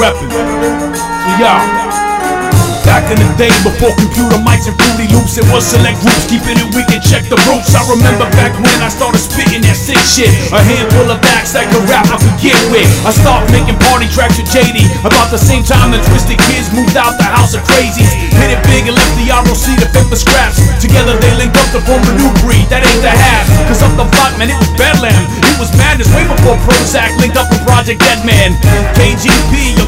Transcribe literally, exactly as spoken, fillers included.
reppin'. So y'all, back in the day before computer mics and Fruity Loops, it was select groups keeping it weak and check the ropes. I remember back when I started spitting that sick shit. A handful of acts that could rap I could get with. I started making party tracks with J D about the same time the Twisted Kids moved out the house of crazies. Hit it big and left the R O C to paper scraps. Together they linked up to form a new breed, that ain't the half. Cause up the block, man, it was Bedlam. It was madness way before Prozac linked up with Project Deadman. K G P,